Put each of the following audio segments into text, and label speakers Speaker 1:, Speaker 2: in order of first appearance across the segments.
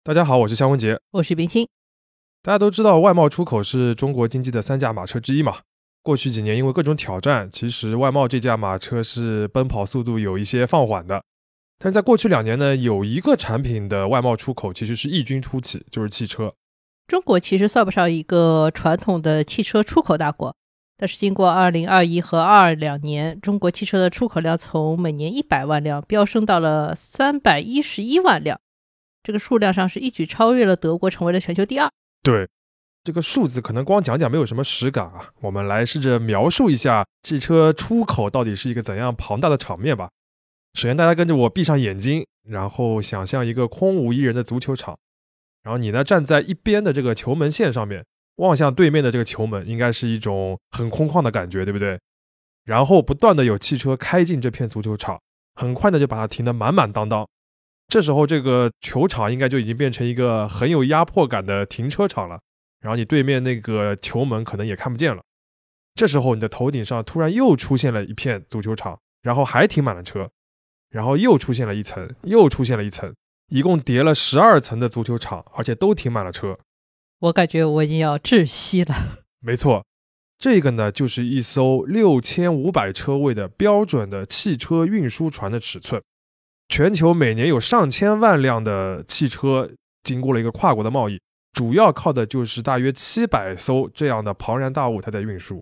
Speaker 1: 大家好，我是夏文杰。
Speaker 2: 我是冰清。
Speaker 1: 大家都知道外贸出口是中国经济的三驾马车之一嘛。过去几年因为各种挑战，其实外贸这驾马车是奔跑速度有一些放缓的。但在过去2年呢，有一个产品的外贸出口其实是异军突起，就是汽车。
Speaker 2: 中国其实算不上一个传统的汽车出口大国，但是经过2021和22年，中国汽车的出口量从每年100万辆飙升到了311万辆，这个数量上是一举超越了德国，成为了全球第2。
Speaker 1: 对，这个数字可能光讲讲没有什么实感啊，我们来试着描述一下汽车出口到底是一个怎样庞大的场面吧。首先大家跟着我闭上眼睛，然后想象一个空无一人的足球场，然后你呢站在一边的这个球门线上面，望向对面的这个球门，应该是一种很空旷的感觉，对不对？然后不断的有汽车开进这片足球场，很快的就把它停得满满当当。这时候这个球场应该就已经变成一个很有压迫感的停车场了，然后你对面那个球门可能也看不见了。这时候你的头顶上突然又出现了一片足球场，然后还停满了车，然后又出现了一层，又出现了一层，一共叠了12层的足球场，而且都停满了车。
Speaker 2: 我感觉我已经要窒息了。
Speaker 1: 没错，这个呢就是一艘6500车位的标准的汽车运输船的尺寸。全球每年有上千万辆的汽车经过了一个跨国的贸易，主要靠的就是大约700艘这样的庞然大物它在运输。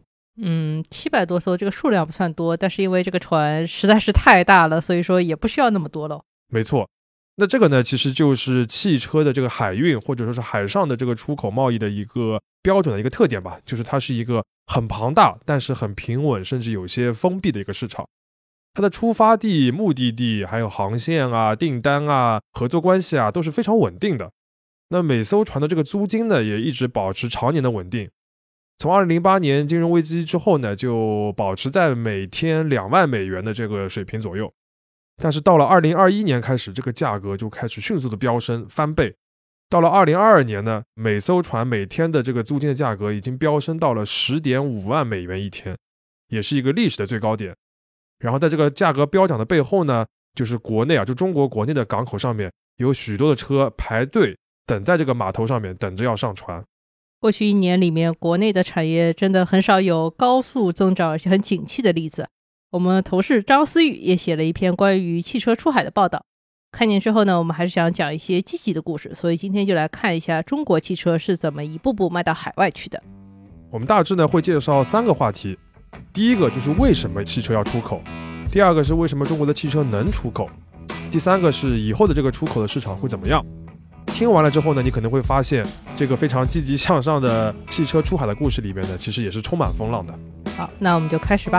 Speaker 2: 700多艘这个数量不算多，但是因为这个船实在是太大了，所以说也不需要那么多了。
Speaker 1: 没错，那这个呢其实就是汽车的这个海运或者说是海上的这个出口贸易的一个标准的一个特点吧，就是它是一个很庞大但是很平稳甚至有些封闭的一个市场。它的出发地、目的地还有航线啊、订单啊、合作关系啊都是非常稳定的。那每艘船的这个租金呢也一直保持常年的稳定，从2008年金融危机之后呢就保持在每天2万美元的这个水平左右。但是到了2021年开始，这个价格就开始迅速的飙升翻倍。到了2022年呢，每艘船每天的这个租金的价格已经飙升到了10.5万美元一天，也是一个历史的最高点。然后在这个价格飙涨的背后呢，就是国内就中国国内的港口上面有许多的车排队等在这个码头上面等着要上船。
Speaker 2: 过去1年里面，国内的产业真的很少有高速增长而且很景气的例子。我们同事张思玉也写了一篇关于汽车出海的报道。看见之后呢，我们还是想讲一些积极的故事，所以今天就来看一下中国汽车是怎么一步步卖到海外去的。
Speaker 1: 我们大致呢会介绍3个话题。第一个就是为什么汽车要出口，第二个是为什么中国的汽车能出口，第三个是以后的这个出口的市场会怎么样。听完了之后呢，你可能会发现这个非常积极向上的汽车出海的故事里面呢，其实也是充满风浪的。
Speaker 2: 好，那我们就开始吧。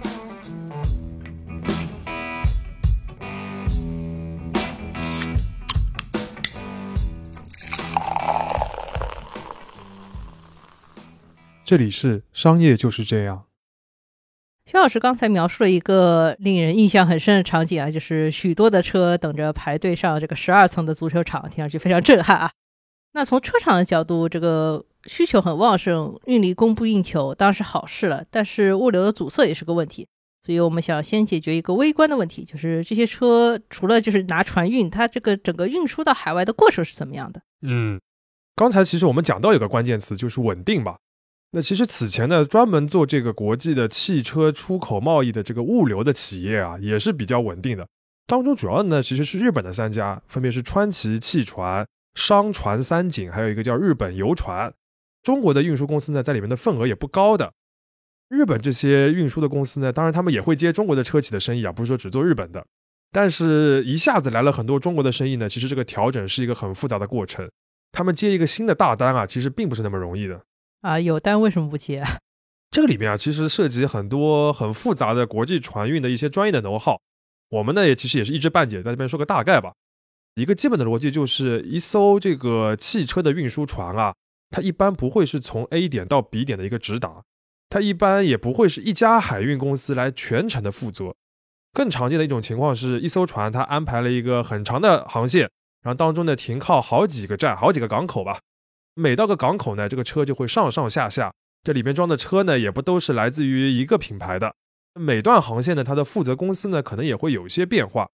Speaker 1: 这里是商业就是这样。
Speaker 2: 薛老师刚才描述了一个令人印象很深的场景啊，就是许多的车等着排队上这个12层的足球场，听上去非常震撼啊。那从车厂的角度，这个需求很旺盛，运力供不应求当然是好事了，但是物流的阻塞也是个问题。所以我们想先解决一个微观的问题，就是这些车除了就是拿船运，它这个整个运输到海外的过程是怎么样的？
Speaker 1: 刚才其实我们讲到有个关键词就是稳定吧。那其实此前呢，专门做这个国际的汽车出口贸易的这个物流的企业啊，也是比较稳定的。当中主要的呢，其实是日本的3家，分别是川崎汽船、商船三井，还有一个叫日本游船。中国的运输公司呢，在里面的份额也不高的。日本这些运输的公司呢，当然他们也会接中国的车企的生意啊，不是说只做日本的。但是一下子来了很多中国的生意呢，其实这个调整是一个很复杂的过程。他们接一个新的大单啊，其实并不是那么容易的。
Speaker 2: 有单为什么不接啊？
Speaker 1: 这个里面啊，其实涉及很多很复杂的国际船运的一些专业的know how。我们呢，其实也是一知半解，在这边说个大概吧。一个基本的逻辑就是，一艘这个汽车的运输船啊，它一般不会是从 A 点到 B 点的一个直达，它一般也不会是一家海运公司来全程的负责。更常见的一种情况是，一艘船它安排了一个很长的航线，然后当中呢停靠好几个站、好几个港口吧。每到个港口呢，这个车就会上上下下，这里面装的车呢也不都是来自于一个品牌的。每段航线呢，它的负责公司呢可能也会有一些变化，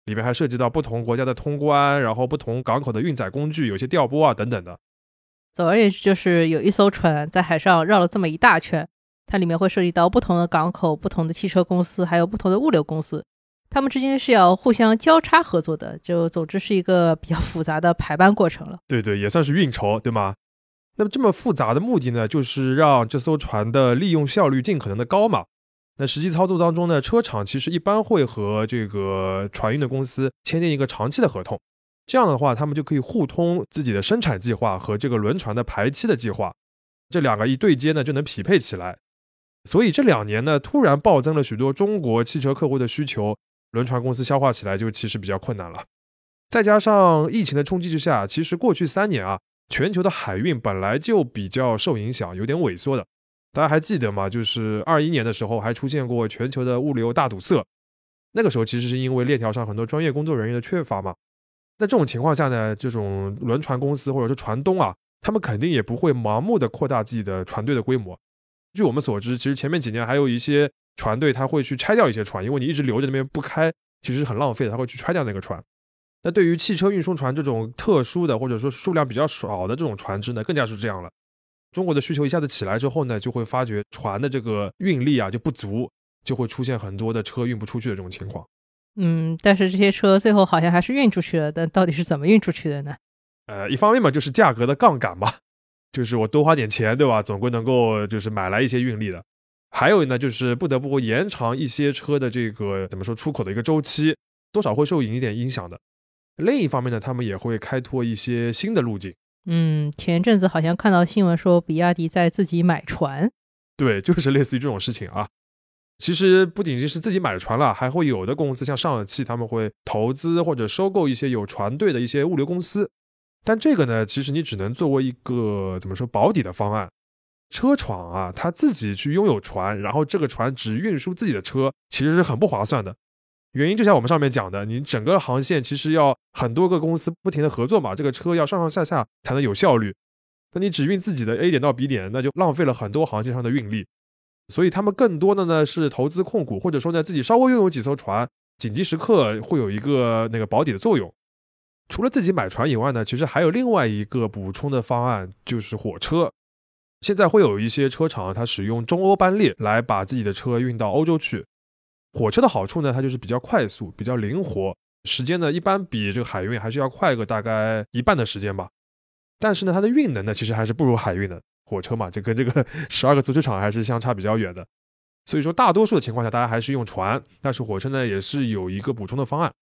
Speaker 1: 里面还涉及到不同国家的通关，然后不同港口的运载工具，有些调拨啊等等的。
Speaker 2: 总而言之，就是有一艘船在海上绕了这么一大圈，它里面会涉及到不同的港口、不同的汽车公司，还有不同的物流公司，他们之间是要互相交叉合作的，就总之是一个比较复杂的排班过程了。
Speaker 1: 对对，也算是运筹，对吗？那么这么复杂的目的呢，就是让这艘船的利用效率尽可能的高嘛。那实际操作当中呢，车厂其实一般会和这个船运的公司签订一个长期的合同，这样的话他们就可以互通自己的生产计划和这个轮船的排期的计划，这两个一对接呢就能匹配起来。所以这2年呢突然暴增了许多中国汽车客户的需求，轮船公司消化起来就其实比较困难了。再加上疫情的冲击之下，其实过去3年啊，全球的海运本来就比较受影响，有点萎缩的。大家还记得吗？就是21年的时候还出现过全球的物流大堵塞，那个时候其实是因为链条上很多专业工作人员的缺乏嘛。在这种情况下呢，这种轮船公司或者是船东啊，他们肯定也不会盲目的扩大自己的船队的规模。据我们所知，其实前面几年还有一些船队他会去拆掉一些船，因为你一直留着那边不开，其实是很浪费的，他会去拆掉那个船。那对于汽车运输船这种特殊的或者说数量比较少的这种船只呢，更加是这样了。中国的需求一下子起来之后呢，就会发觉船的这个运力啊就不足，就会出现很多的车运不出去的这种情况。
Speaker 2: 但是这些车最后好像还是运出去了，但到底是怎么运出去的呢？
Speaker 1: 一方面嘛，就是价格的杠杆嘛，就是我多花点钱，对吧？总归能够就是买来一些运力的。还有呢，就是不得不延长一些车的这个怎么说出口的一个周期，多少会受一点影响的。另一方面呢，他们也会开拓一些新的路径。
Speaker 2: 前阵子好像看到新闻说比亚迪在自己买船。
Speaker 1: 对，就是类似于这种事情啊。其实不仅仅是自己买船了，还会有的公司像上汽，他们会投资或者收购一些有船队的一些物流公司。但这个呢，其实你只能作为一个怎么说保底的方案。车厂啊，他自己去拥有船，然后这个船只运输自己的车，其实是很不划算的。原因就像我们上面讲的，你整个航线其实要很多个公司不停的合作嘛，这个车要上上下下才能有效率。那你只运自己的 A 点到 B 点，那就浪费了很多航线上的运力。所以他们更多的呢是投资控股，或者说呢自己稍微拥有几艘船，紧急时刻会有一个那个保底的作用。除了自己买船以外呢，其实还有另外一个补充的方案，就是火车。现在会有一些车厂它使用中欧班列来把自己的车运到欧洲去。火车的好处呢，它就是比较快速，比较灵活，时间呢一般比这个海运还是要快个大概1半的时间吧。但是呢，它的运能呢其实还是不如海运的。火车嘛，这跟这个12个足球场还是相差比较远的。所以说大多数的情况下大家还是用船，但是火车呢也是有一个补充的方案。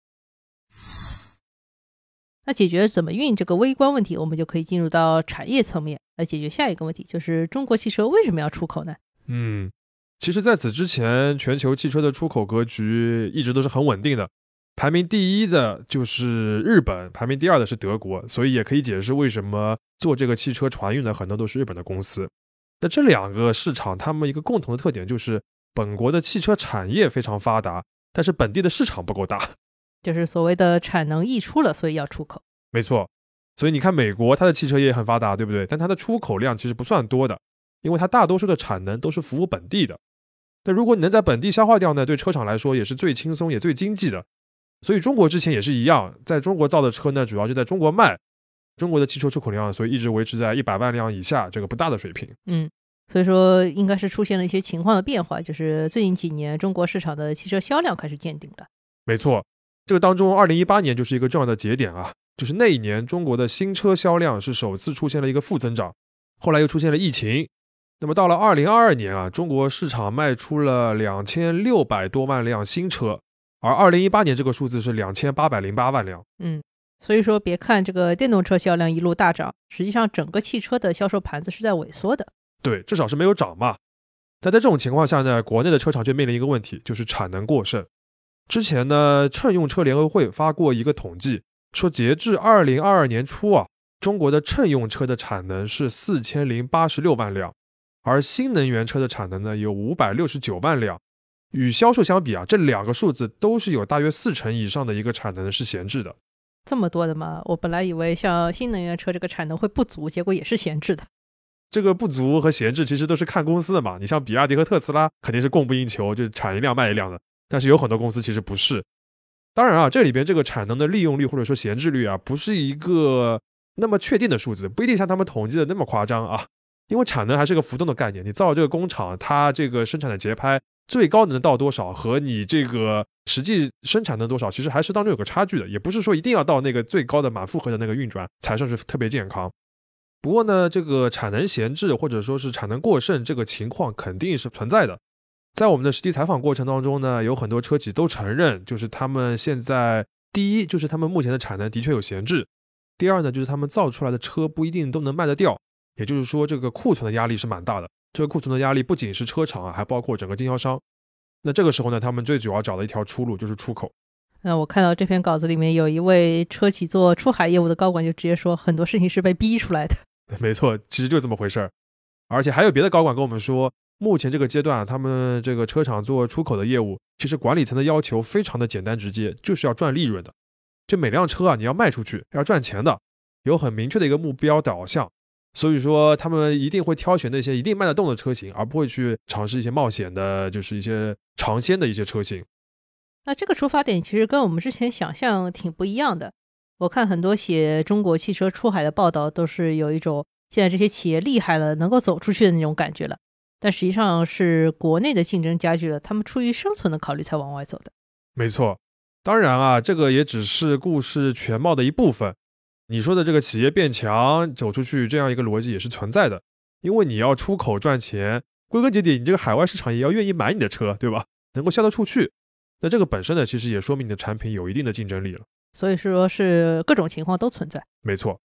Speaker 2: 那解决怎么运这个微观问题，我们就可以进入到产业层面来解决下一个问题，就是中国汽车为什么要出口呢？
Speaker 1: 其实在此之前，全球汽车的出口格局一直都是很稳定的，排名第1的就是日本，排名第2的是德国，所以也可以解释为什么做这个汽车船运的很多都是日本的公司。那这2个市场他们一个共同的特点就是本国的汽车产业非常发达，但是本地的市场不够大，
Speaker 2: 就是所谓的产能溢出了，所以要出口。
Speaker 1: 没错，所以你看美国它的汽车业很发达，对不对？但它的出口量其实不算多的，因为它大多数的产能都是服务本地的。那如果你能在本地消化掉呢，对车厂来说也是最轻松也最经济的。所以中国之前也是一样，在中国造的车呢主要就在中国卖，中国的汽车出口量所以一直维持在100万辆以下这个不大的水平。
Speaker 2: 所以说应该是出现了一些情况的变化，就是最近几年中国市场的汽车销量开始见顶了。
Speaker 1: 没错，这个当中2018年就是一个重要的节点啊，就是那一年中国的新车销量是首次出现了一个负增长，后来又出现了疫情。那么到了2022年啊，中国市场卖出了2600多万辆新车，而2018年这个数字是2808万辆。
Speaker 2: 所以说别看这个电动车销量一路大涨，实际上整个汽车的销售盘子是在萎缩的。
Speaker 1: 对，至少是没有涨嘛。但在这种情况下呢，国内的车厂就面临一个问题，就是产能过剩。之前呢，乘用车联合会发过一个统计，说截至2022年初啊，中国的乘用车的产能是4086万辆，而新能源车的产能呢有569万辆。与销售相比啊，这2个数字都是有大约40%以上的一个产能是闲置的。
Speaker 2: 这么多的吗？我本来以为像新能源车这个产能会不足，结果也是闲置的。
Speaker 1: 这个不足和闲置其实都是看公司的嘛，你像比亚迪和特斯拉肯定是供不应求，就是产一辆卖一辆的，但是有很多公司其实不是。 当然啊，这里边这个产能的利用率或者说闲置率啊，不是一个那么确定的数字，不一定像他们统计的那么夸张啊。因为产能还是个浮动的概念，你造这个工厂，它这个生产的节拍最高能到多少，和你这个实际生产能多少，其实还是当中有个差距的，也不是说一定要到那个最高的满负荷的那个运转才算是特别健康。不过呢，这个产能闲置或者说是产能过剩这个情况肯定是存在的。在我们的实地采访过程当中呢，有很多车企都承认，就是他们现在第一就是他们目前的产能的确有闲置，第二呢就是他们造出来的车不一定都能卖得掉，也就是说这个库存的压力是蛮大的。这个库存的压力不仅是车厂啊，还包括整个经销商。那这个时候呢，他们最主要找的一条出路就是出口。
Speaker 2: 那我看到这篇稿子里面有一位车企做出海业务的高管就直接说，很多事情是被逼出来的。
Speaker 1: 没错，其实就这么回事儿。而且还有别的高管跟我们说，目前这个阶段他们这个车厂做出口的业务，其实管理层的要求非常的简单直接，就是要赚利润的。就每辆车啊，你要卖出去，要赚钱的，有很明确的一个目标导向。所以说他们一定会挑选那些一定卖得动的车型，而不会去尝试一些冒险的，就是一些尝鲜的一些车型。
Speaker 2: 那这个出发点其实跟我们之前想象挺不一样的。我看很多写中国汽车出海的报道，都是有一种现在这些企业厉害了，能够走出去的那种感觉了。但实际上是国内的竞争加剧了，他们出于生存的考虑才往外走的。
Speaker 1: 没错，当然啊，这个也只是故事全貌的一部分。你说的这个企业变强走出去这样一个逻辑也是存在的，因为你要出口赚钱，归根结底你这个海外市场也要愿意买你的车，对吧？能够销得出去，那这个本身呢，其实也说明你的产品有一定的竞争力了。
Speaker 2: 所以说是各种情况都存在。
Speaker 1: 没错。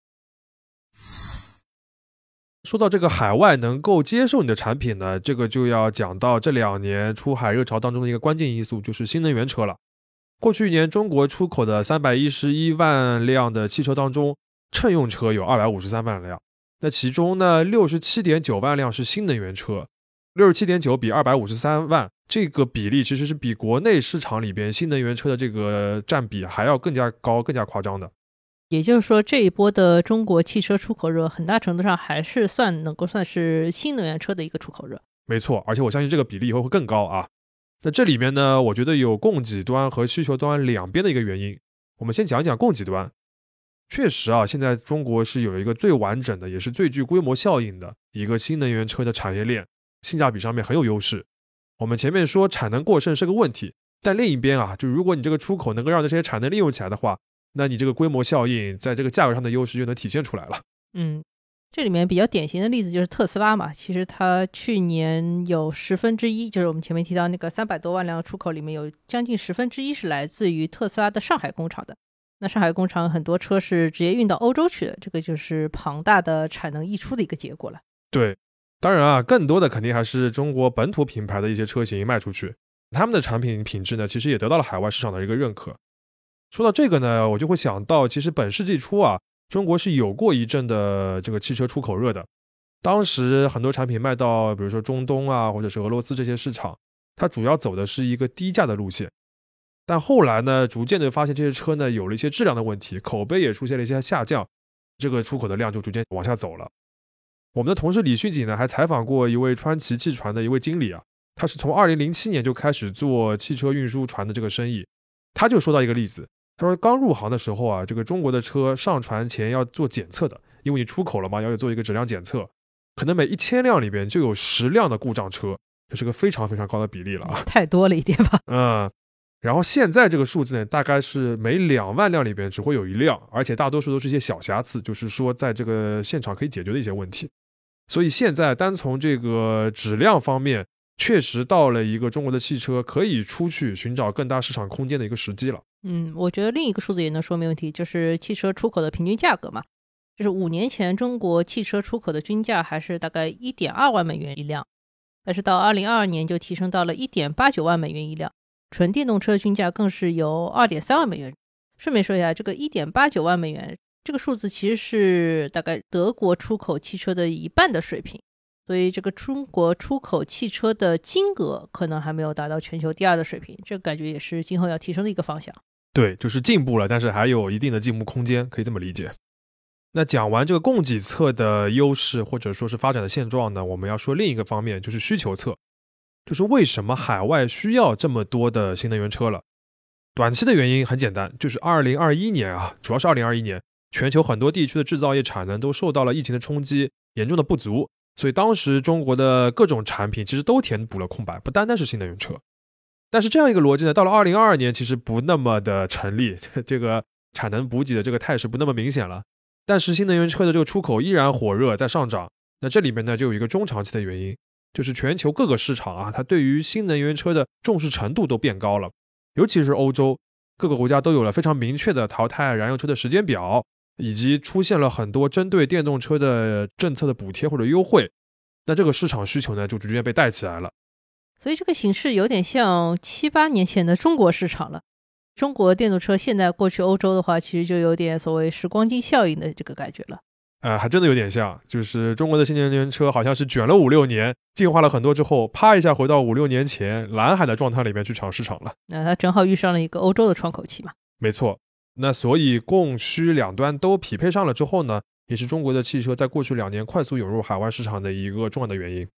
Speaker 1: 说到这个海外能够接受你的产品呢，这个就要讲到这2年出海热潮当中的一个关键因素，就是新能源车了。过去1年中国出口的311万辆的汽车当中，乘用车有253万辆，那其中呢 67.9 万辆是新能源车， 67.9 比253万，这个比例其实是比国内市场里边新能源车的这个占比还要更加高更加夸张的。
Speaker 2: 也就是说，这一波的中国汽车出口热很大程度上还是能够算是新能源车的一个出口热。
Speaker 1: 没错，而且我相信这个比例以后会更高啊。那这里面呢，我觉得有供给端和需求端两边的一个原因。我们先讲一讲供给端。确实啊，现在中国是有一个最完整的，也是最具规模效应的一个新能源车的产业链，性价比上面很有优势。我们前面说产能过剩是个问题，但另一边啊，就如果你这个出口能够让这些产能利用起来的话，那你这个规模效应在这个价格上的优势就能体现出来了。
Speaker 2: 这里面比较典型的例子就是特斯拉嘛，其实它去年有1/10，就是我们前面提到那个300多万辆出口里面有将近1/10是来自于特斯拉的上海工厂的。那上海工厂很多车是直接运到欧洲去的，这个就是庞大的产能溢出的一个结果了。
Speaker 1: 对，当然啊，更多的肯定还是中国本土品牌的一些车型卖出去，他们的产品品质呢，其实也得到了海外市场的一个认可。说到这个呢，我就会想到，其实本世纪初啊，中国是有过一阵的这个汽车出口热的。当时很多产品卖到比如说中东啊，或者是俄罗斯这些市场，它主要走的是一个低价的路线。但后来呢，逐渐的发现这些车呢有了一些质量的问题，口碑也出现了一些下降，这个出口的量就逐渐往下走了。我们的同事李勋锦呢还采访过一位川崎汽船的一位经理啊，他是从2007年就开始做汽车运输船的这个生意。他就说到一个例子，他说刚入行的时候啊，这个中国的车上船前要做检测的，因为你出口了嘛，要做一个质量检测，可能每1000辆里边就有10辆的故障车，这是个非常非常高的比例了啊，
Speaker 2: 太多了一点吧。
Speaker 1: 然后现在这个数字呢，大概是每2万辆里边只会有1辆，而且大多数都是一些小瑕疵，就是说在这个现场可以解决的一些问题。所以现在单从这个质量方面，确实到了一个中国的汽车可以出去寻找更大市场空间的一个时机了。
Speaker 2: 我觉得另一个数字也能说明问题，就是汽车出口的平均价格嘛，就是5年前中国汽车出口的均价还是大概1.2万美元一辆，但是到2022年就提升到了1.89万美元一辆，纯电动车均价更是有2.3万美元。顺便说一下，这个1.89万美元这个数字其实是大概德国出口汽车的1半的水平，所以这个中国出口汽车的金额可能还没有达到全球第2的水平，这个感觉也是今后要提升的一个方向。
Speaker 1: 对，就是进步了，但是还有一定的进步空间，可以这么理解。那讲完这个供给侧的优势或者说是发展的现状呢，我们要说另一个方面，就是需求侧，就是为什么海外需要这么多的新能源车了。 短期的原因很简单，就是2021年啊，主要是2021年，全球很多地区的制造业产能都受到了疫情的冲击，严重的不足，所以当时中国的各种产品其实都填补了空白，不单单是新能源车。但是这样一个逻辑呢，到了2022年其实不那么的成立，这个产能补给的这个态势不那么明显了。但是新能源车的这个出口依然火热，在上涨。那这里面呢就有一个中长期的原因，就是全球各个市场啊，它对于新能源车的重视程度都变高了，尤其是欧洲各个国家都有了非常明确的淘汰燃油车的时间表，以及出现了很多针对电动车的政策的补贴或者优惠。那这个市场需求呢就逐渐被带起来了。
Speaker 2: 所以这个形势有点像7、8年前的中国市场了。中国电动车现在过去欧洲的话，其实就有点所谓时光机效应的这个感觉了。
Speaker 1: 还真的有点像，就是中国的新能源车好像是卷了5、6年，进化了很多之后，啪一下回到5、6年前蓝海的状态里面去抢市场了。
Speaker 2: 那它正好遇上了一个欧洲的窗口期嘛。
Speaker 1: 没错，那所以供需两端都匹配上了之后呢，也是中国的汽车在过去2年快速涌入海外市场的一个重要的原因。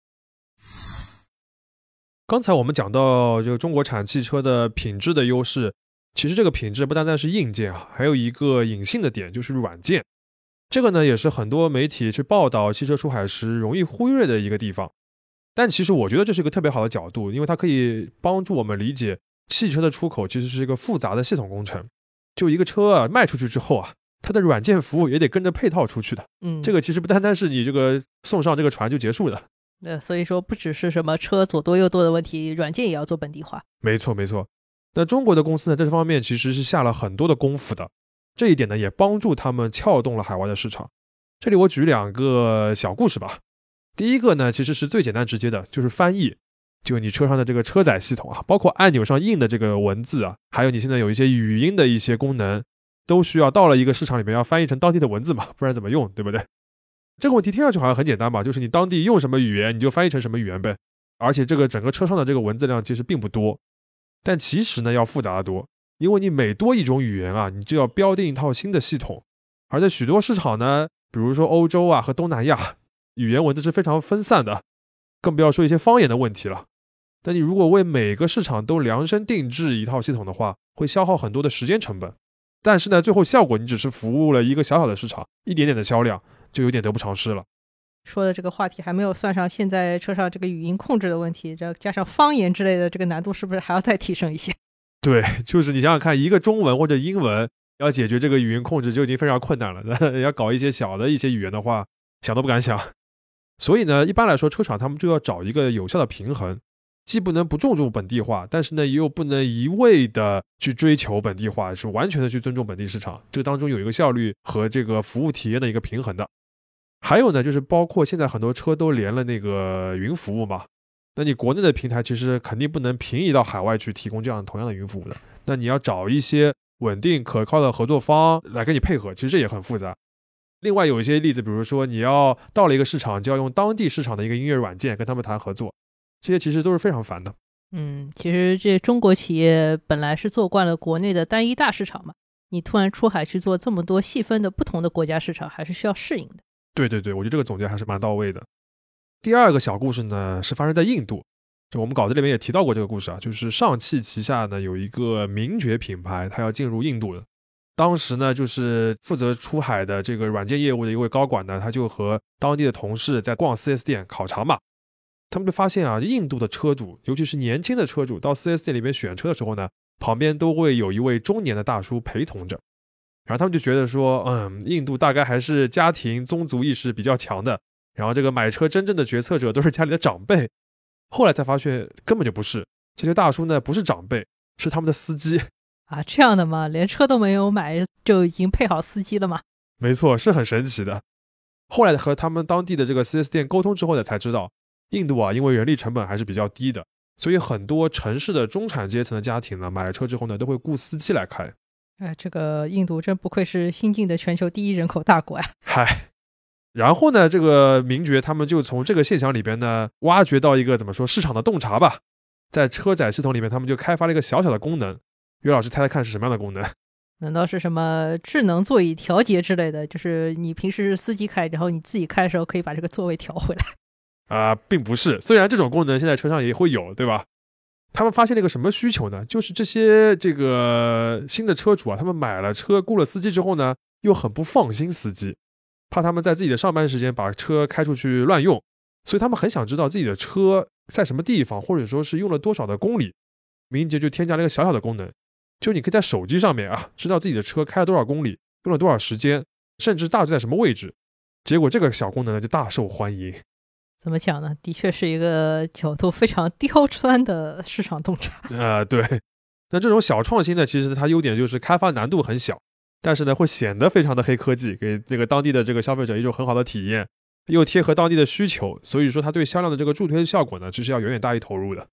Speaker 1: 刚才我们讲到这个中国产汽车的品质的优势，其实这个品质不单单是硬件啊，还有一个隐性的点就是软件。这个呢也是很多媒体去报道汽车出海时容易忽略的一个地方。但其实我觉得这是一个特别好的角度，因为它可以帮助我们理解汽车的出口其实是一个复杂的系统工程。就一个车啊卖出去之后啊，它的软件服务也得跟着配套出去的。这个其实不单单是你这个送上这个船就结束的。
Speaker 2: 所以说不只是什么车左多右多的问题，软件也要做本地化。
Speaker 1: 没错没错。那中国的公司呢，这方面其实是下了很多的功夫的，这一点呢也帮助他们撬动了海外的市场。这里我举2个小故事吧。第一个呢其实是最简单直接的，就是翻译。就你车上的这个车载系统啊，包括按钮上印的这个文字啊，还有你现在有一些语音的一些功能，都需要到了一个市场里面要翻译成当地的文字嘛，不然怎么用，对不对？这个问题听上去好像很简单吧，就是你当地用什么语言你就翻译成什么语言呗。而且这个整个车上的这个文字量其实并不多，但其实呢要复杂得多，因为你每多一种语言啊，你就要标定一套新的系统。而在许多市场呢，比如说欧洲啊和东南亚，语言文字是非常分散的，更不要说一些方言的问题了。但你如果为每个市场都量身定制一套系统的话，会消耗很多的时间成本。但是呢，最后效果你只是服务了一个小小的市场，一点点的销量，就有点得不偿失了。
Speaker 2: 说的这个话题还没有算上现在车上这个语音控制的问题，这加上方言之类的，这个难度是不是还要再提升一些？
Speaker 1: 对，就是你想想看，一个中文或者英文要解决这个语音控制就已经非常困难了，那要搞一些小的一些语言的话，想都不敢想。所以呢，一般来说车厂他们就要找一个有效的平衡，既不能不注重本地化，但是呢又不能一味的去追求本地化，是完全的去尊重本地市场，这个当中有一个效率和这个服务体验的一个平衡的。还有呢，就是包括现在很多车都连了那个云服务嘛，那你国内的平台其实肯定不能平移到海外去提供这样同样的云服务的，那你要找一些稳定可靠的合作方来跟你配合，其实这也很复杂。另外有一些例子，比如说你要到了一个市场，就要用当地市场的一个音乐软件跟他们谈合作，这些其实都是非常烦的。
Speaker 2: 其实这中国企业本来是做惯了国内的单一大市场嘛，你突然出海去做这么多细分的不同的国家市场，还是需要适应的。
Speaker 1: 对对对，我觉得这个总结还是蛮到位的。第2个小故事呢，是发生在印度。就我们稿子里面也提到过这个故事啊，就是上汽旗下呢有一个名爵品牌，它要进入印度的。当时呢，就是负责出海的这个软件业务的一位高管呢，他就和当地的同事在逛 4S 店考察嘛。他们就发现啊，印度的车主，尤其是年轻的车主，到 4S 店里面选车的时候呢，旁边都会有一位中年的大叔陪同着。然后他们就觉得说，印度大概还是家庭宗族意识比较强的，然后这个买车真正的决策者都是家里的长辈。后来才发现根本就不是，这些大叔呢不是长辈，是他们的司机
Speaker 2: 啊。这样的吗？连车都没有买就已经配好司机了吗？
Speaker 1: 没错，是很神奇的。后来和他们当地的这个 4S 店沟通之后呢，才知道印度啊，因为人力成本还是比较低的，所以很多城市的中产阶层的家庭呢，买了车之后呢，都会雇司机来开。
Speaker 2: 这个印度真不愧是新晋的全球第1人口大国啊。
Speaker 1: 然后呢，这个名爵他们就从这个现象里边呢，挖掘到一个怎么说市场的洞察吧。在车载系统里面，他们就开发了一个小小的功能。岳老师猜猜看是什么样的功能？
Speaker 2: 难道是什么智能座椅调节之类的？就是你平时司机开，然后你自己开的时候可以把这个座位调回来？
Speaker 1: 并不是，虽然这种功能现在车上也会有，对吧？ 他们发现了一个什么需求呢？就是这些这个新的车主啊，他们买了车雇了司机之后呢，又很不放心司机，怕他们在自己的上班时间把车开出去乱用，所以他们很想知道自己的车在什么地方，或者说是用了多少的公里。明捷就添加了一个小小的功能，就你可以在手机上面啊，知道自己的车开了多少公里，用了多少时间，甚至大致在什么位置。结果这个小功能呢就大受欢迎。
Speaker 2: 怎么讲呢？的确是一个角度非常刁钻的市场洞察。
Speaker 1: 对。那这种小创新呢，其实它优点就是开发难度很小，但是呢会显得非常的黑科技，给这个当地的这个消费者一种很好的体验，又贴合当地的需求，所以说它对销量的这个助推效果呢，其实要远远大于投入的。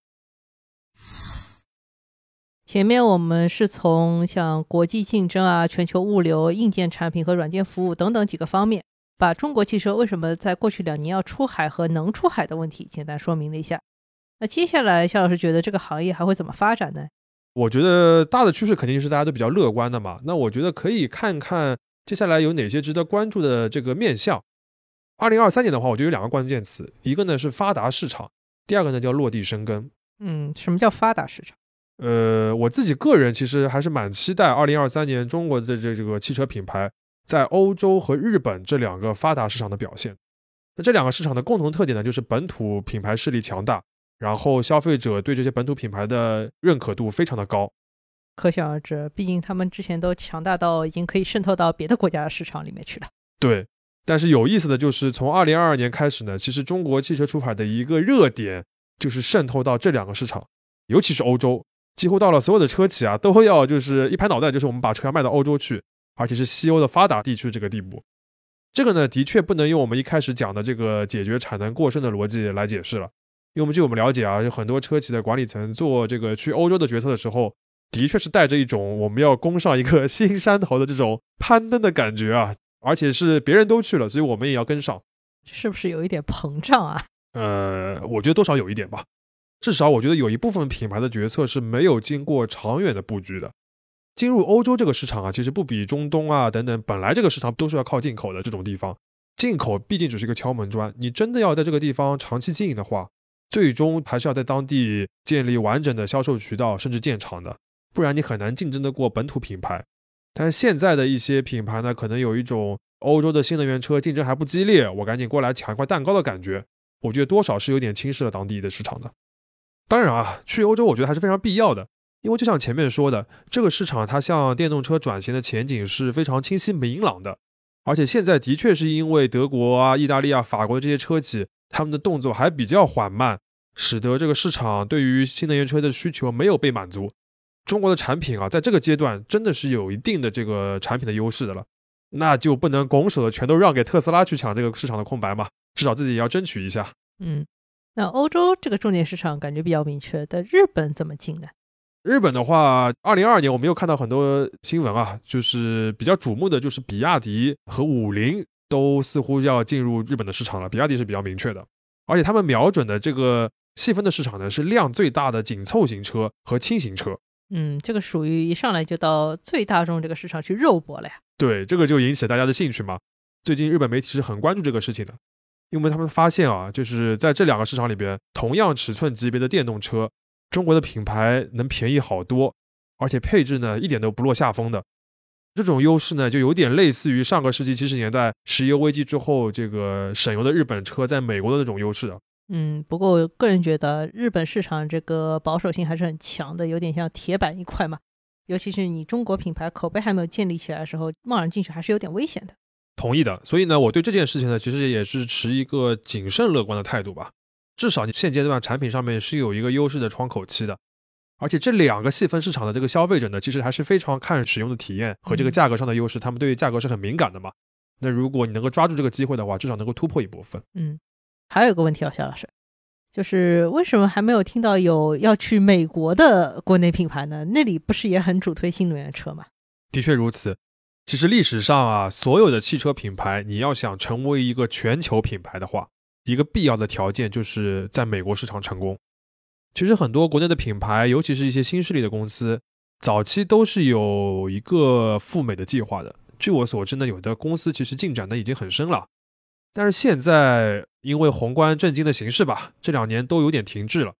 Speaker 2: 前面我们是从像国际竞争啊、全球物流、硬件产品和软件服务等等几个方面，把中国汽车为什么在过去2年要出海和能出海的问题简单说明了一下。那接下来肖老师觉得这个行业还会怎么发展呢？
Speaker 1: 我觉得大的趋势肯定是大家都比较乐观的嘛，那我觉得可以看看接下来有哪些值得关注的这个面向。2023年的话，我觉得有2个关键词，一个呢是发达市场，第二个呢叫落地生根。
Speaker 2: 什么叫发达市场？
Speaker 1: 我自己个人其实还是蛮期待2023年中国的这个汽车品牌在欧洲和日本这2个发达市场的表现。那这2个市场的共同特点呢，就是本土品牌势力强大，然后消费者对这些本土品牌的认可度非常的高。
Speaker 2: 可想而知，毕竟他们之前都强大到已经可以渗透到别的国家的市场里面去了。
Speaker 1: 对，但是有意思的就是从2022年开始呢，其实中国汽车出海的一个热点就是渗透到这2个市场，尤其是欧洲，几乎到了所有的车企啊都要就是一拍脑袋，就是我们把车要卖到欧洲去，而且是西欧的发达地区这个地步。这个呢的确不能用我们一开始讲的这个解决产能过剩的逻辑来解释了，因为据我们了解啊，有很多车企的管理层做这个去欧洲的决策的时候，的确是带着一种我们要攻上一个新山头的这种攀登的感觉啊，而且是别人都去了，所以我们也要跟上。
Speaker 2: 是不是有一点膨胀啊？
Speaker 1: 我觉得多少有一点吧。至少我觉得有一部分品牌的决策是没有经过长远的布局的。进入欧洲这个市场啊，其实不比中东啊等等，本来这个市场都是要靠进口的这种地方，进口毕竟只是一个敲门砖，你真的要在这个地方长期经营的话，最终还是要在当地建立完整的销售渠道，甚至建厂的，不然你很难竞争得过本土品牌。但是现在的一些品牌呢，可能有一种欧洲的新能源车竞争还不激烈，我赶紧过来抢一块蛋糕的感觉，我觉得多少是有点轻视了当地的市场的。当然啊，去欧洲我觉得还是非常必要的，因为就像前面说的，这个市场它向电动车转型的前景是非常清晰明朗的，而且现在的确是因为德国啊、意大利啊、法国的这些车企他们的动作还比较缓慢，使得这个市场对于新能源车的需求没有被满足。中国的产品啊，在这个阶段真的是有一定的这个产品的优势的了，那就不能拱手的全都让给特斯拉去抢这个市场的空白嘛，至少自己也要争取一下。
Speaker 2: 那欧洲这个重点市场感觉比较明确，但日本怎么进呢？
Speaker 1: 日本的话，2022年我们又看到很多新闻啊，就是比较瞩目的就是比亚迪和五菱都似乎要进入日本的市场了，比亚迪是比较明确的，而且他们瞄准的这个细分的市场呢，是量最大的紧凑型车和轻型车。
Speaker 2: 这个属于一上来就到最大众这个市场去肉搏了呀。
Speaker 1: 对，这个就引起了大家的兴趣嘛。最近日本媒体是很关注这个事情的，因为他们发现啊，就是在这2个市场里边，同样尺寸级别的电动车，中国的品牌能便宜好多，而且配置呢一点都不落下风的。这种优势呢，就有点类似于上个世纪70年代石油危机之后，这个省油的日本车在美国的那种优势啊。
Speaker 2: 不过我个人觉得日本市场这个保守性还是很强的，有点像铁板一块嘛。尤其是你中国品牌口碑还没有建立起来的时候，贸然进去还是有点危险的。
Speaker 1: 同意的，所以呢，我对这件事情呢，其实也是持一个谨慎乐观的态度吧。至少你现阶段产品上面是有一个优势的窗口期的，而且这2个细分市场的这个消费者呢，其实还是非常看使用的体验和这个价格上的优势，他们对于价格是很敏感的嘛。那如果你能够抓住这个机会的话，至少能够突破一部分。
Speaker 2: 还有一个问题啊，肖老师，就是为什么还没有听到有要去美国的国内品牌呢？那里不是也很主推新能源车吗？
Speaker 1: 的确如此。其实历史上啊，所有的汽车品牌，你要想成为一个全球品牌的话，一个必要的条件就是在美国市场成功。其实很多国内的品牌，尤其是一些新势力的公司，早期都是有一个赴美的计划的。据我所知呢，有的公司其实进展的已经很深了，但是现在因为宏观震惊的形势吧，这2年都有点停滞了。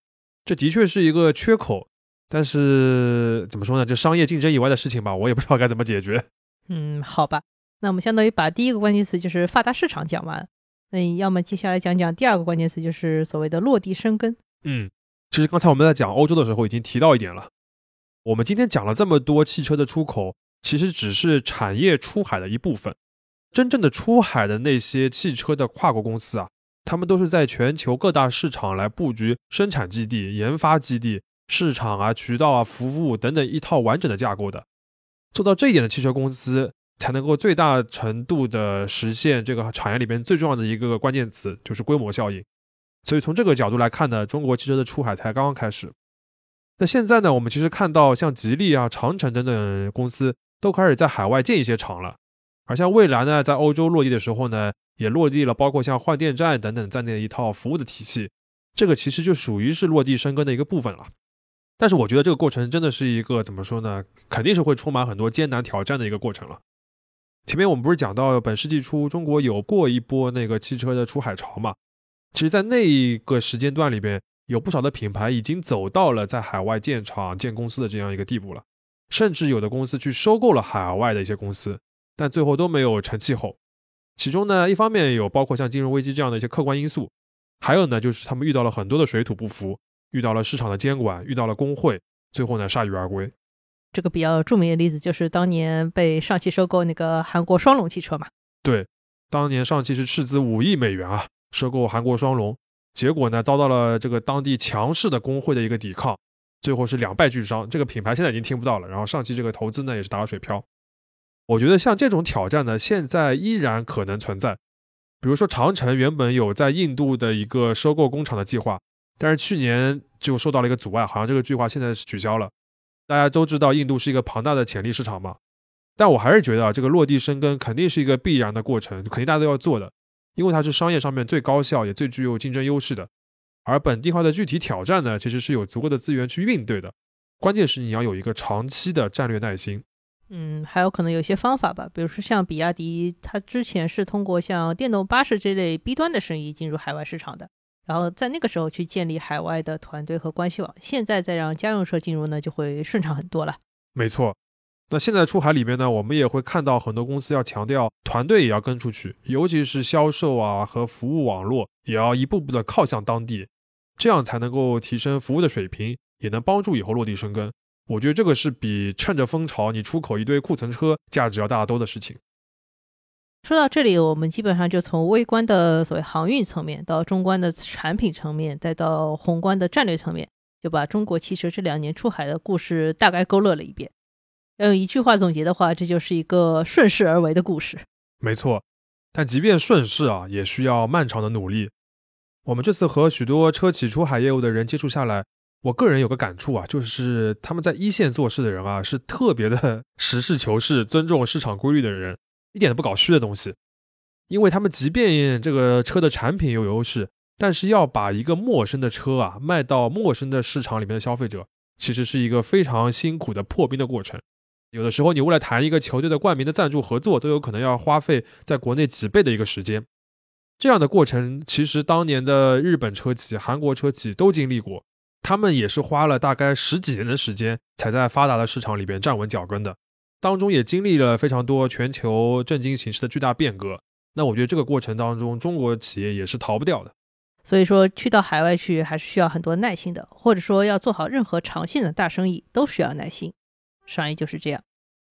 Speaker 1: 这的确是一个缺口，但是怎么说呢，这商业竞争以外的事情吧，我也不知道该怎么解决。
Speaker 2: 好吧，那我们相当于把第一个关键词就是发达市场讲完，那你要么接下来讲讲第二个关键词，就是所谓的落地生根。
Speaker 1: 其实刚才我们在讲欧洲的时候已经提到一点了，我们今天讲了这么多汽车的出口，其实只是产业出海的一部分。真正的出海的那些汽车的跨国公司啊，他们都是在全球各大市场来布局生产基地、研发基地、市场啊、渠道啊、服务等等一套完整的架构的。做到这一点的汽车公司，才能够最大程度的实现这个产业里边最重要的一个关键词，就是规模效应。所以从这个角度来看呢，中国汽车的出海才刚刚开始。那现在呢，我们其实看到像吉利啊、长城等等公司都开始在海外建一些厂了，而像蔚来呢，在欧洲落地的时候呢，也落地了包括像换电站等等在内的一套服务的体系，这个其实就属于是落地生根的一个部分了。但是我觉得这个过程真的是一个怎么说呢，肯定是会充满很多艰难挑战的一个过程了。前面我们不是讲到本世纪初中国有过一波那个汽车的出海潮嘛，其实在那一个时间段里边，有不少的品牌已经走到了在海外建厂建公司的这样一个地步了，甚至有的公司去收购了海外的一些公司，但最后都没有成气候。其中呢，一方面有包括像金融危机这样的一些客观因素，还有呢就是他们遇到了很多的水土不服，遇到了市场的监管，遇到了工会，最后呢铩羽而归。
Speaker 2: 这个比较著名的例子就是当年被上汽收购那个韩国双龙汽车嘛。
Speaker 1: 对，当年上汽是斥资5亿美元啊，收购韩国双龙，结果呢遭到了这个当地强势的工会的一个抵抗，最后是两败俱伤，这个品牌现在已经听不到了，然后上汽这个投资呢也是打了水漂。我觉得像这种挑战呢现在依然可能存在，比如说长城原本有在印度的一个收购工厂的计划，但是去年就受到了一个阻碍，好像这个计划现在是取消了。大家都知道印度是一个庞大的潜力市场嘛，但我还是觉得这个落地生根肯定是一个必然的过程，肯定大家都要做的，因为它是商业上面最高效也最具有竞争优势的。而本地化的具体挑战呢，其实是有足够的资源去应对的，关键是你要有一个长期的战略耐心。
Speaker 2: 还有可能有些方法吧，比如说像比亚迪，它之前是通过像电动巴士这类 B 端的生意进入海外市场的，然后在那个时候去建立海外的团队和关系网，现在再让家用车进入呢，就会顺畅很多了。
Speaker 1: 没错，那现在出海里面呢，我们也会看到很多公司要强调团队也要跟出去，尤其是销售啊和服务网络也要一步步的靠向当地，这样才能够提升服务的水平，也能帮助以后落地生根。我觉得这个是比趁着风潮你出口一堆库存车价值要大得多的事情。
Speaker 2: 说到这里，我们基本上就从微观的所谓航运层面到中观的产品层面，再到宏观的战略层面，就把中国汽车这2年出海的故事大概勾勒了一遍。要用一句话总结的话，这就是一个顺势而为的故事。
Speaker 1: 没错，但即便顺势啊，也需要漫长的努力。我们这次和许多车企出海业务的人接触下来，我个人有个感触啊，就是他们在一线做事的人啊，是特别的实事求是、尊重市场规律的人，一点都不搞虚的东西。因为他们即便这个车的产品有优势，但是要把一个陌生的车啊卖到陌生的市场里面的消费者，其实是一个非常辛苦的破冰的过程。有的时候你为了谈一个球队的冠名的赞助合作，都有可能要花费在国内几倍的一个时间。这样的过程其实当年的日本车企、韩国车企都经历过，他们也是花了大概10几年的时间才在发达的市场里边站稳脚跟的，当中也经历了非常多全球政经形势的巨大变革。那我觉得这个过程当中中国企业也是逃不掉的。
Speaker 2: 所以说去到海外去还是需要很多耐心的，或者说要做好任何长线的大生意都需要耐心。商业就是这样。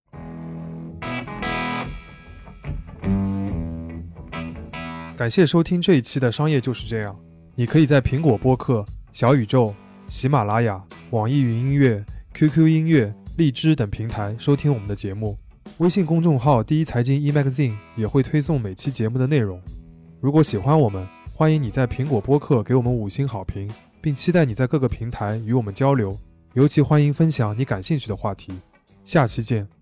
Speaker 1: 感谢收听这一期的商业就是这样。你可以在苹果播客、小宇宙、喜马拉雅、网易云音乐、QQ 音乐、荔枝等平台收听我们的节目。微信公众号第一财经 eMagazine 也会推送每期节目的内容。如果喜欢我们，欢迎你在苹果播客给我们5星好评，并期待你在各个平台与我们交流，尤其欢迎分享你感兴趣的话题。下期见。